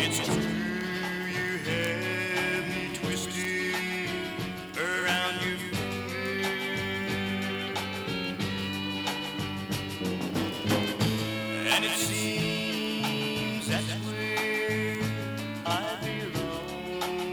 It's true, you have me twisted around your and it seems that's where I belong.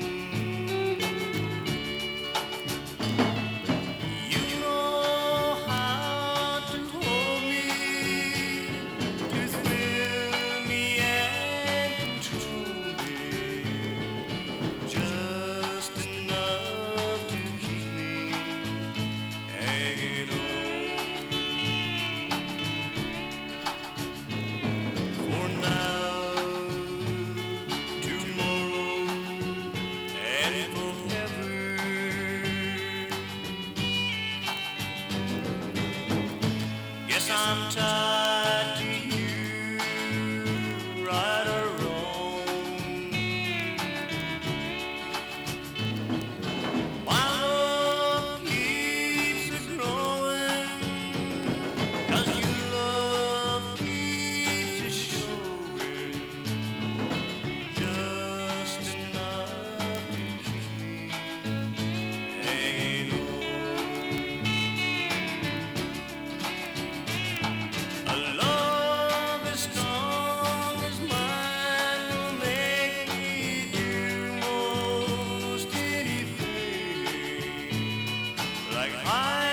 You know how to hold me, to thrill me and control me, just enough to keep me hanging on. For now, tomorrow, and forever. Guess I'm tied to you, right or wrong. My love keeps a growing, 'cause your love keeps a showing, just enough to keep me hanging on. A love as strong as mine will make me do most anything, like I